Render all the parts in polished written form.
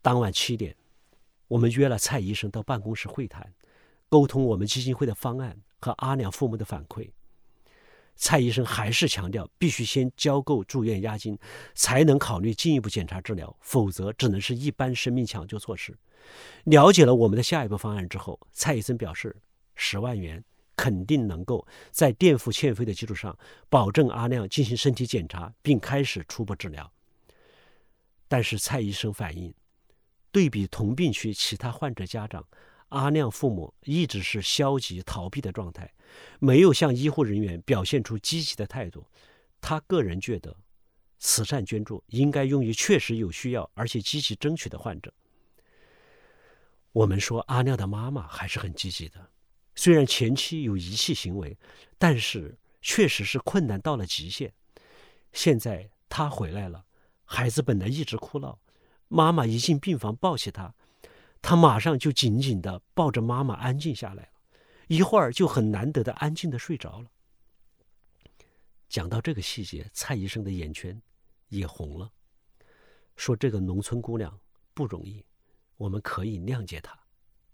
当晚7点，我们约了蔡医生到办公室会谈，沟通我们基金会的方案和阿亮父母的反馈。蔡医生还是强调必须先交够住院押金，才能考虑进一步检查治疗，否则只能是一般生命抢救措施。了解了我们的下一步方案之后，蔡医生表示10万元肯定能够在垫付欠费的基础上保证阿亮进行身体检查并开始初步治疗。但是蔡医生反映，对比同病区其他患者家长，阿亮父母一直是消极逃避的状态，没有向医护人员表现出积极的态度。他个人觉得，慈善捐助应该用于确实有需要而且积极争取的患者。我们说阿亮的妈妈还是很积极的，虽然前期有遗弃行为，但是确实是困难到了极限。现在他回来了，孩子本来一直哭闹，妈妈一进病房抱起他马上就紧紧地抱着妈妈安静下来了，一会儿就很难得的安静地睡着了。讲到这个细节，蔡医生的眼圈也红了，说这个农村姑娘不容易，我们可以谅解她。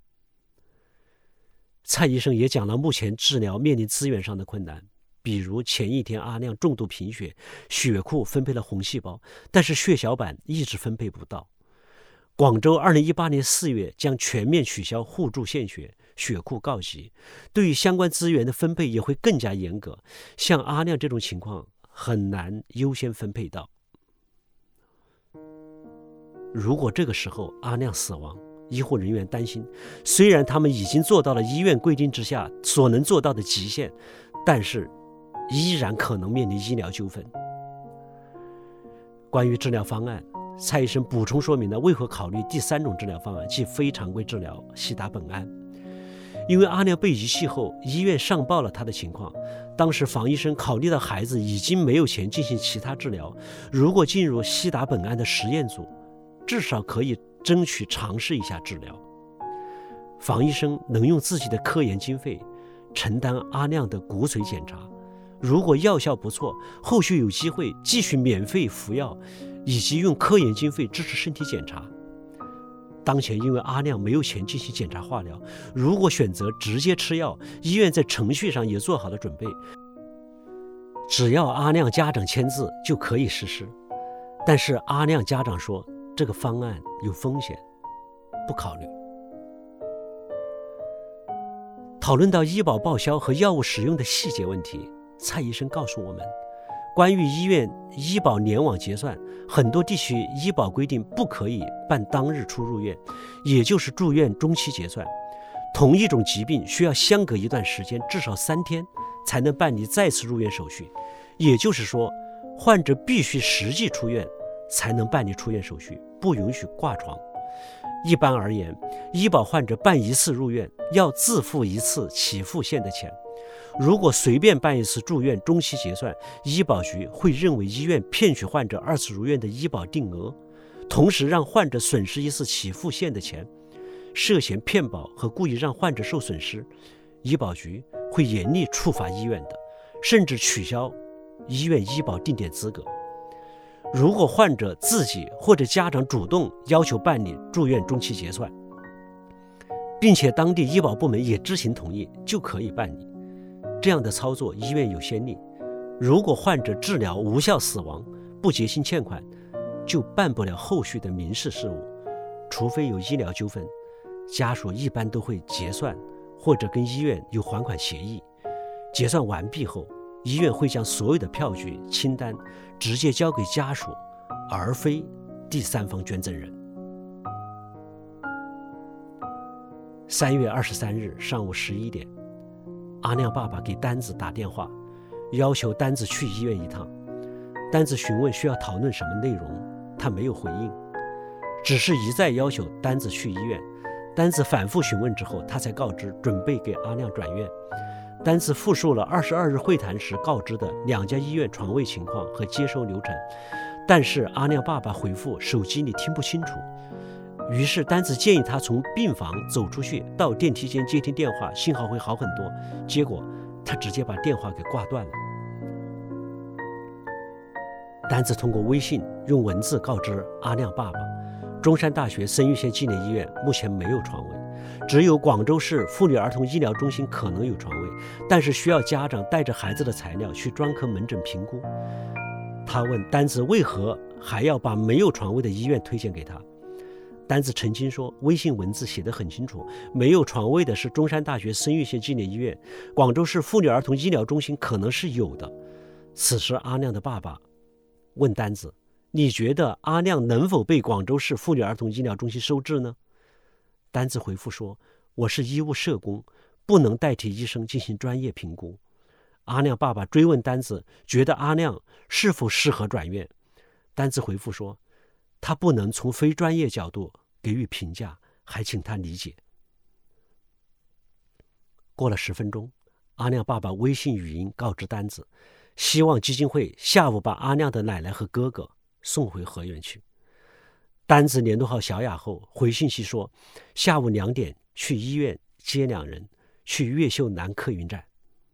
蔡医生也讲了目前治疗面临资源上的困难，比如前一天阿亮重度贫血，血库分配了红细胞，但是血小板一直分配不到。广州2018年4月将全面取消互助献血，血库告急，对于相关资源的分配也会更加严格，像阿亮这种情况很难优先分配到。如果这个时候阿亮死亡，医护人员担心，虽然他们已经做到了医院规定之下所能做到的极限，但是依然可能面临医疗纠纷。关于治疗方案，蔡医生补充说明了为何考虑第3种治疗方案，即非常规治疗西达苯胺。因为阿亮被遗弃后，医院上报了他的情况，当时房医生考虑到孩子已经没有钱进行其他治疗，如果进入西达苯胺的实验组，至少可以争取尝试一下治疗。房医生能用自己的科研经费承担阿亮的骨髓检查，如果药效不错，后续有机会继续免费服药，以及用科研经费支持身体检查。当前因为阿亮没有钱进行检查化疗，如果选择直接吃药，医院在程序上也做好了准备，只要阿亮家长签字就可以实施。但是阿亮家长说这个方案有风险，不考虑。讨论到医保报销和药物使用的细节问题，蔡医生告诉我们，关于医院医保联网结算，很多地区医保规定不可以办当日出入院，也就是住院中期结算。同一种疾病需要相隔一段时间，至少3天才能办理再次入院手续，也就是说，患者必须实际出院才能办理出院手续，不允许挂床。一般而言，医保患者办一次入院要自付一次起付线的钱，如果随便办一次住院中期结算，医保局会认为医院骗取患者2次入院的医保定额，同时让患者损失一次起付线的钱，涉嫌骗保和故意让患者受损失，医保局会严厉处罚医院的，甚至取消医院医保定点资格。如果患者自己或者家长主动要求办理住院中期结算，并且当地医保部门也知情同意，就可以办理。这样的操作医院有先例，如果患者治疗无效死亡，不结清欠款，就办不了后续的民事事务，除非有医疗纠纷，家属一般都会结算或者跟医院有还款协议。结算完毕后，医院会将所有的票据清单直接交给家属，而非第三方捐赠人。3月23日上午11点，阿亮爸爸给丹子打电话，要求丹子去医院一趟。丹子询问需要讨论什么内容，他没有回应，只是一再要求丹子去医院。丹子反复询问之后，他才告知准备给阿亮转院。丹子复述了22日会谈时告知的2家医院床位情况和接收流程，但是阿亮爸爸回复手机里听不清楚，于是丹子建议他从病房走出去到电梯间接听电话，信号会好很多。结果他直接把电话给挂断了。丹子通过微信用文字告知阿亮爸爸， 中山大学生育线纪念医院目前没有床位，只有广州市妇女儿童医疗中心可能有床位，但是需要家长带着孩子的材料去专科门诊评估。他问丹子为何还要把没有床位的医院推荐给他。丹子澄清说，微信文字写得很清楚，没有床位的是中山大学生育线纪念医院，广州市妇女儿童医疗中心可能是有的。此时阿亮的爸爸问丹子，你觉得阿亮能否被广州市妇女儿童医疗中心收治呢？丹子回复说，我是医务社工，不能代替医生进行专业评估。阿亮爸爸追问丹子，觉得阿亮是否适合转院？丹子回复说，他不能从非专业角度给予评价，还请他理解。过了10分钟，阿亮爸爸微信语音告知丹子，希望基金会下午把阿亮的奶奶和哥哥送回河源去。丹子联络好小雅后回信息说，下午2点去医院接2人，去越秀南客运站。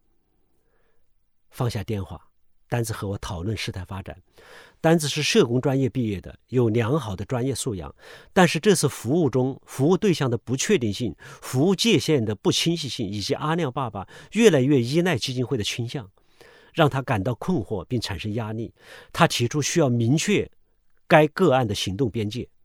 放下电话，丹子和我讨论事态发展。丹子是社工专业毕业的，有良好的专业素养，但是这次服务中服务对象的不确定性、服务界限的不清晰性，以及阿亮爸爸越来越依赖基金会的倾向，让他感到困惑并产生压力。他提出需要明确该个案的行动边界。